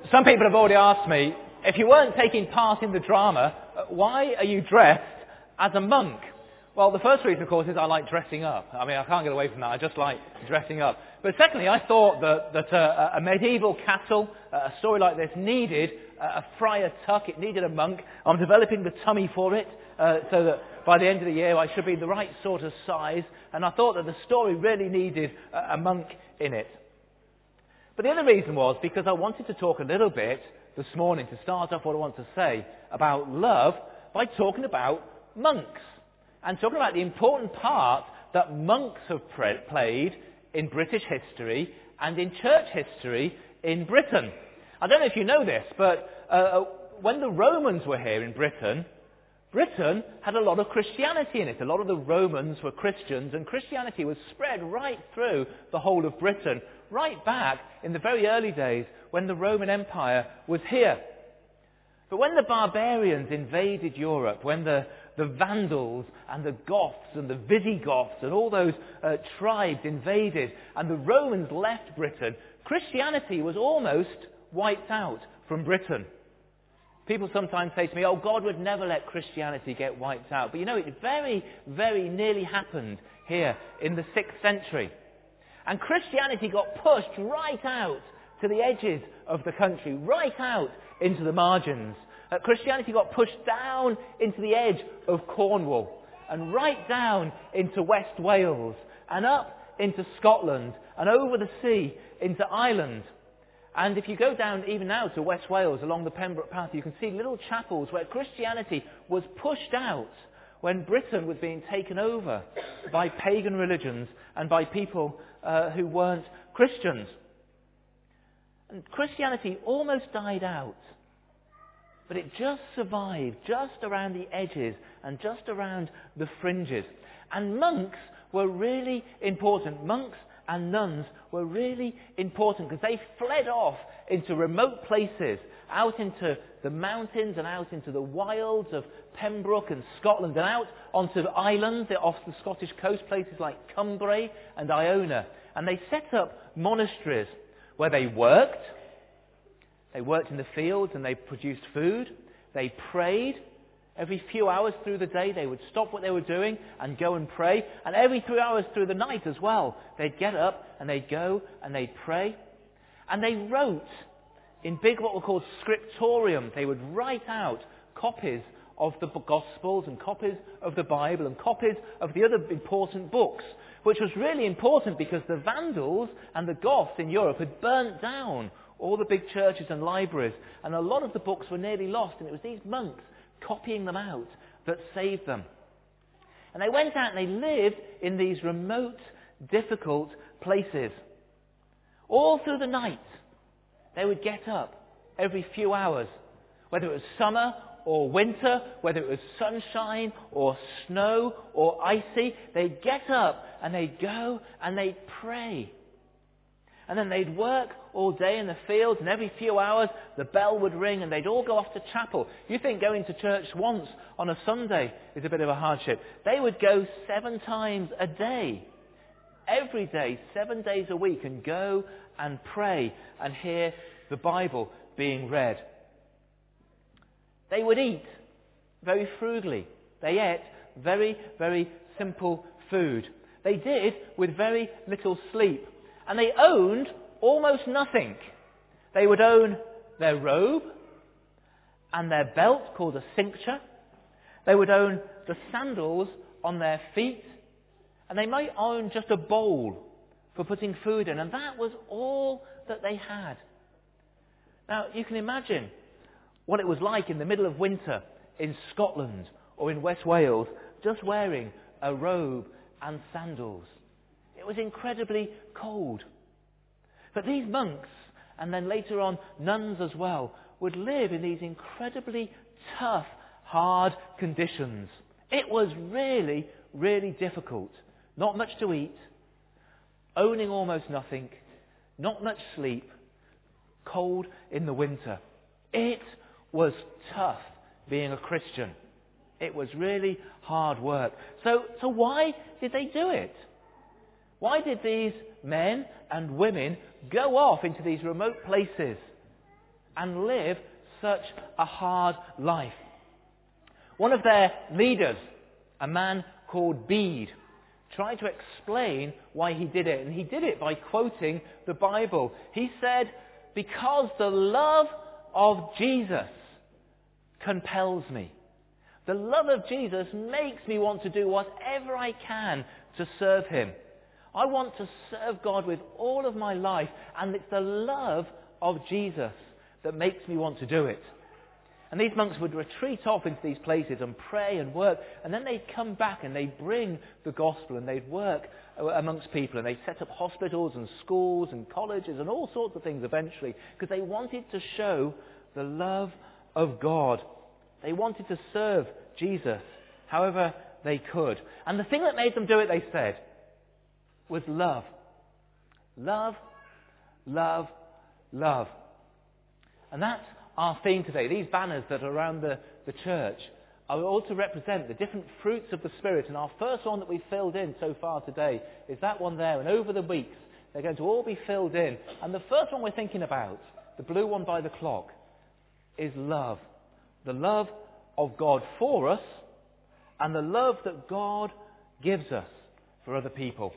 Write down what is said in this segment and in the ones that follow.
Some people have already asked me, if you weren't taking part in the drama, why are you dressed as a monk? Well, the first reason, of course, is I like dressing up. I mean, I can't get away from that. I just like dressing up. But secondly, I thought that a medieval castle, a story like this, needed a friar tuck. It needed a monk. I'm developing the tummy for it, so that by the end of the year I should be the right sort of size. And I thought that the story really needed a monk in it. But the other reason was because I wanted to talk a little bit this morning, to start off what I want to say about love, by talking about monks. And talking about the important part that monks have played in British history and in church history in Britain. I don't know if you know this, but when the Romans were here in Britain, Britain had a lot of Christianity in it. A lot of the Romans were Christians, and Christianity was spread right through the whole of Britain, right back in the very early days when the Roman Empire was here. But when the barbarians invaded Europe, when the Vandals and the Goths and the Visigoths and all those tribes invaded, and the Romans left Britain, Christianity was almost wiped out from Britain. People sometimes say to me, oh, God would never let Christianity get wiped out. But you know, it very, very nearly happened here in the 6th century. And Christianity got pushed right out to the edges of the country, right out into the margins. Christianity got pushed down into the edge of Cornwall, and right down into West Wales, and up into Scotland, and over the sea into Ireland. And if you go down even now to West Wales along the Pembroke Path, you can see little chapels where Christianity was pushed out when Britain was being taken over by pagan religions and by people who weren't Christians. And Christianity almost died out, but it just survived just around the edges and just around the fringes. And monks were really important. Monks and nuns were really important because they fled off into remote places, out into the mountains and out into the wilds of Pembroke and Scotland, and out onto the islands off the Scottish coast, places like Cumbrae and Iona. And they set up monasteries where they worked. They worked in the fields and they produced food. They prayed. Every few hours through the day, they would stop what they were doing and go and pray. And every 3 hours through the night as well, they'd get up and they'd go and they'd pray. And they wrote in big, what were called scriptoriums. They would write out copies of the Gospels and copies of the Bible and copies of the other important books, which was really important because the Vandals and the Goths in Europe had burnt down all the big churches and libraries, and a lot of the books were nearly lost, and it was these monks copying them out that saved them. And they went out and they lived in these remote, difficult places. All through the night, they would get up every few hours, whether it was summer or winter, whether it was sunshine or snow or icy. They'd get up and they'd go and they'd pray. And then they'd work all day in the fields, and every few hours the bell would ring and they'd all go off to chapel. You think going to church once on a Sunday is a bit of a hardship. They would go 7 times a day, every day, 7 days a week, and go and pray and hear the Bible being read. They would eat very frugally. They ate very, very simple food. They did with very little sleep. And they owned almost nothing. They would own their robe and their belt called a cincture. They would own the sandals on their feet. And they might own just a bowl for putting food in. And that was all that they had. Now, you can imagine what it was like in the middle of winter in Scotland or in West Wales, just wearing a robe and sandals. It was incredibly cold. But these monks, and then later on nuns as well, would live in these incredibly tough, hard conditions. It was really, really difficult. Not much to eat, owning almost nothing, not much sleep, cold in the winter. It was tough being a Christian. It was really hard work. So why did they do it? Why did these men and women go off into these remote places and live such a hard life. One of their leaders, a man called Bede, tried to explain why he did it, and he did it by quoting the Bible. He said, "Because the love of Jesus compels me. The love of Jesus makes me want to do whatever I can to serve him. I want to serve God with all of my life, and it's the love of Jesus that makes me want to do it." And these monks would retreat off into these places and pray and work, and then they'd come back and they'd bring the gospel and they'd work amongst people, and they'd set up hospitals and schools and colleges and all sorts of things eventually, because they wanted to show the love of God. They wanted to serve Jesus however they could. And the thing that made them do it, they said, was love. Love, love, love. And that's our theme today. These banners that are around the church are all to represent the different fruits of the Spirit. And our first one that we've filled in so far today is that one there. And over the weeks, they're going to all be filled in. And the first one we're thinking about, the blue one by the clock, is love. The love of God for us and the love that God gives us for other people.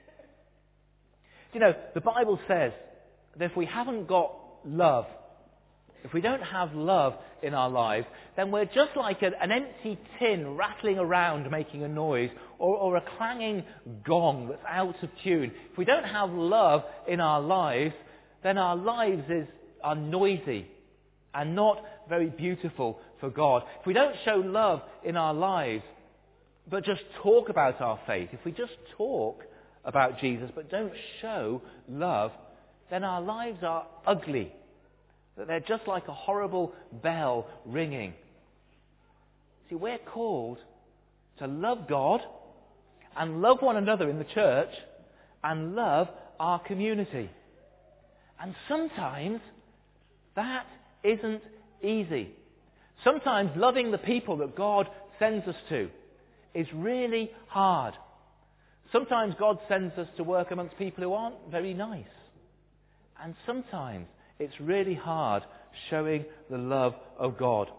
You know, the Bible says that if we haven't got love, if we don't have love in our lives, then we're just like an empty tin rattling around making a noise, or a clanging gong that's out of tune. If we don't have love in our lives, then our lives are noisy and not very beautiful for God. If we don't show love in our lives, but just talk about our faith, if we just talk about Jesus but don't show love, then our lives are ugly. That they're just like a horrible bell ringing. See, we're called to love God and love one another in the church and love our community. And sometimes that isn't easy. Sometimes loving the people that God sends us to is really hard. Sometimes God sends us to work amongst people who aren't very nice. And sometimes it's really hard showing the love of God.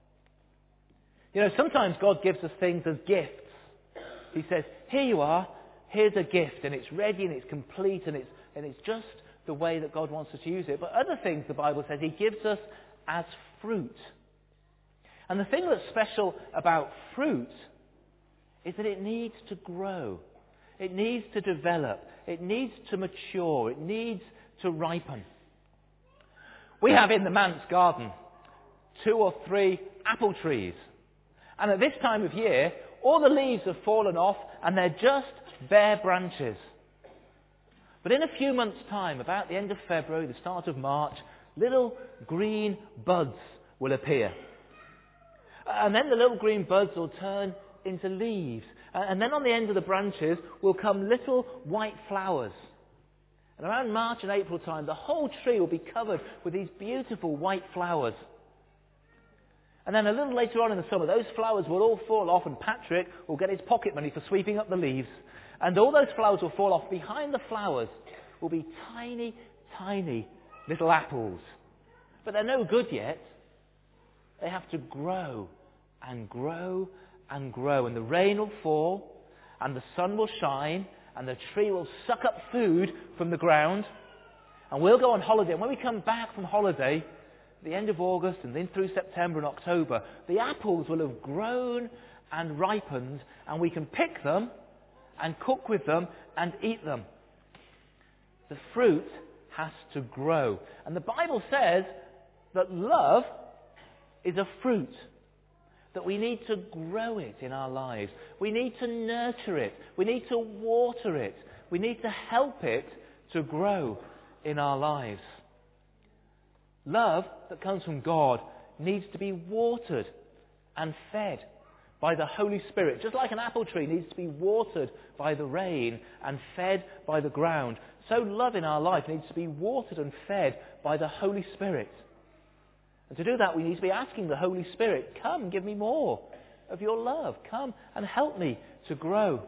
You know, sometimes God gives us things as gifts. He says, here you are, here's a gift, and it's ready and it's complete and it's just the way that God wants us to use it. But other things, the Bible says, he gives us as fruit. And the thing that's special about fruit is that it needs to grow. It needs to develop. It needs to mature. It needs to ripen. We have in the manse garden 2 or 3 apple trees. And at this time of year, all the leaves have fallen off and they're just bare branches. But in a few months' time, about the end of February, the start of March, little green buds will appear. And then the little green buds will turn into leaves. And then on the end of the branches will come little white flowers. And around March and April time, the whole tree will be covered with these beautiful white flowers. And then a little later on in the summer, those flowers will all fall off and Patrick will get his pocket money for sweeping up the leaves. And all those flowers will fall off. Behind the flowers will be tiny, tiny little apples. But they're no good yet. They have to grow and grow and grow. And the rain will fall and the sun will shine and the tree will suck up food from the ground. And we'll go on holiday. And when we come back from holiday, at the end of August and then through September and October, the apples will have grown and ripened, and we can pick them and cook with them and eat them. The fruit has to grow. And the Bible says that love is a fruit. That we need to grow it in our lives. We need to nurture it. We need to water it. We need to help it to grow in our lives. Love that comes from God needs to be watered and fed by the Holy Spirit. Just like an apple tree needs to be watered by the rain and fed by the ground, so love in our life needs to be watered and fed by the Holy Spirit. And to do that, we need to be asking the Holy Spirit, come, give me more of your love. Come and help me to grow.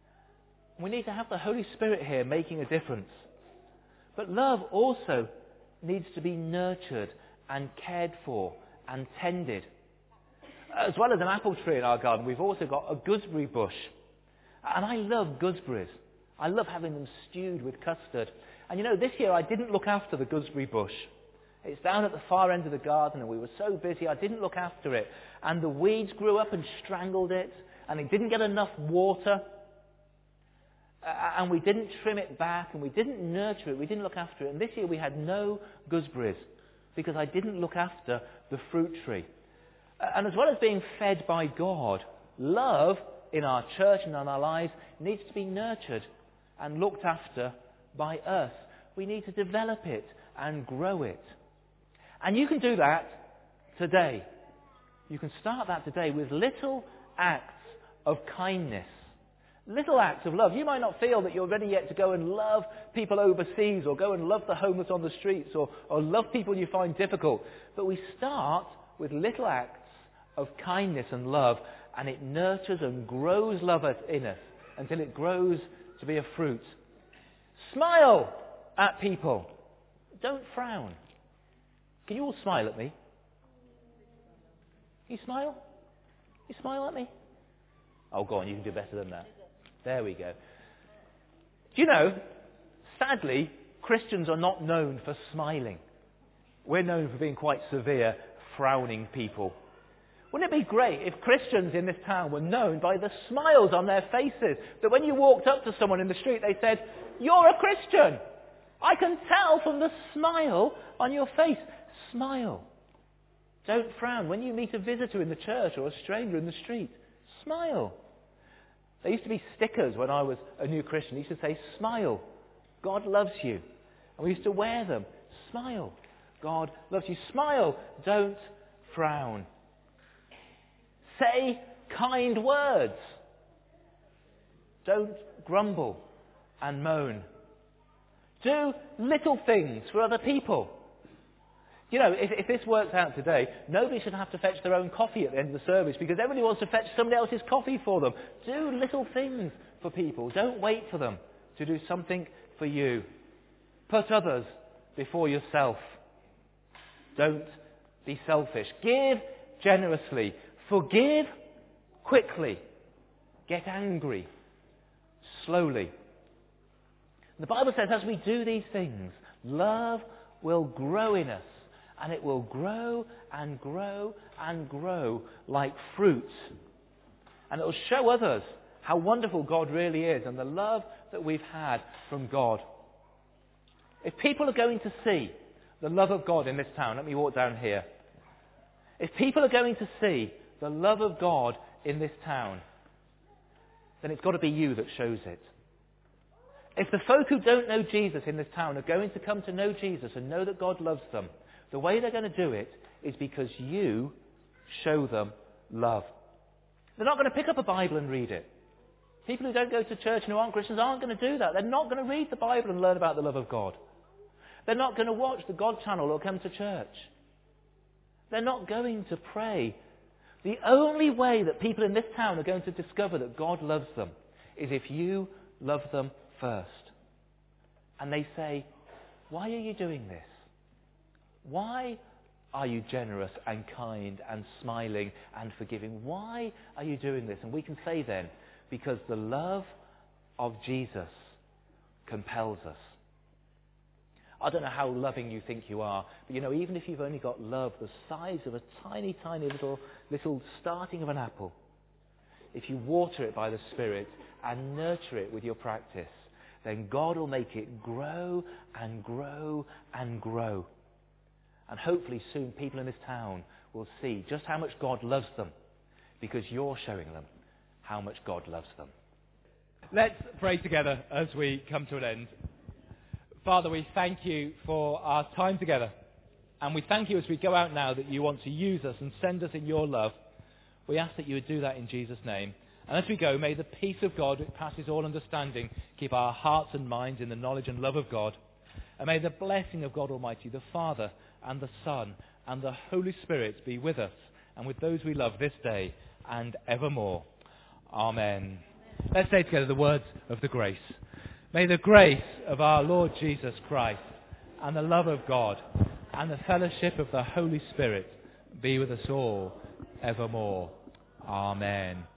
We need to have the Holy Spirit here making a difference. But love also needs to be nurtured and cared for and tended. As well as an apple tree in our garden, we've also got a gooseberry bush. And I love gooseberries. I love having them stewed with custard. And this year I didn't look after the gooseberry bush. It's down at the far end of the garden and we were so busy I didn't look after it. And the weeds grew up and strangled it. And it didn't get enough water. And we didn't trim it back and we didn't nurture it. We didn't look after it. And this year we had no gooseberries because I didn't look after the fruit tree. And as well as being fed by God, love in our church and in our lives needs to be nurtured and looked after by us. We need to develop it and grow it. And you can do that today. You can start that today with little acts of kindness. Little acts of love. You might not feel that you're ready yet to go and love people overseas or go and love the homeless on the streets or love people you find difficult. But we start with little acts of kindness and love, and it nurtures and grows love in us until it grows to be a fruit. Smile at people. Don't frown. Can you all smile at me? You smile? You smile at me? Oh, go on, you can do better than that. There we go. Do you know, sadly, Christians are not known for smiling. We're known for being quite severe, frowning people. Wouldn't it be great if Christians in this town were known by the smiles on their faces? That when you walked up to someone in the street, they said, "You're a Christian. I can tell from the smile on your face." Smile. Don't frown. When you meet a visitor in the church or a stranger in the street, smile. There used to be stickers when I was a new Christian. They used to say, "Smile. God loves you." And we used to wear them. Smile. God loves you. Smile. Don't frown. Say kind words. Don't grumble and moan. Do little things for other people. If this works out today, nobody should have to fetch their own coffee at the end of the service because everybody wants to fetch somebody else's coffee for them. Do little things for people. Don't wait for them to do something for you. Put others before yourself. Don't be selfish. Give generously. Forgive quickly. Get angry slowly. The Bible says as we do these things, love will grow in us. And it will grow and grow and grow like fruit. And it will show others how wonderful God really is and the love that we've had from God. If people are going to see the love of God in this town, let me walk down here. If people are going to see the love of God in this town, then it's got to be you that shows it. If the folk who don't know Jesus in this town are going to come to know Jesus and know that God loves them, the way they're going to do it is because you show them love. They're not going to pick up a Bible and read it. People who don't go to church and who aren't Christians aren't going to do that. They're not going to read the Bible and learn about the love of God. They're not going to watch the God channel or come to church. They're not going to pray. The only way that people in this town are going to discover that God loves them is if you love them first. And they say, "Why are you doing this? Why are you generous and kind and smiling and forgiving? Why are you doing this?" And we can say then, because the love of Jesus compels us. I don't know how loving you think you are, but even if you've only got love the size of a tiny, tiny little starting of an apple, if you water it by the Spirit and nurture it with your practice, then God will make it grow and grow and grow. And hopefully soon people in this town will see just how much God loves them because you're showing them how much God loves them. Let's pray together as we come to an end. Father, we thank you for our time together. And we thank you as we go out now that you want to use us and send us in your love. We ask that you would do that in Jesus' name. And as we go, may the peace of God, which passes all understanding, keep our hearts and minds in the knowledge and love of God. And may the blessing of God Almighty, the Father and the Son and the Holy Spirit be with us and with those we love this day and evermore. Amen. Let's say together the words of the grace. May the grace of our Lord Jesus Christ, and the love of God and the fellowship of the Holy Spirit be with us all evermore. Amen.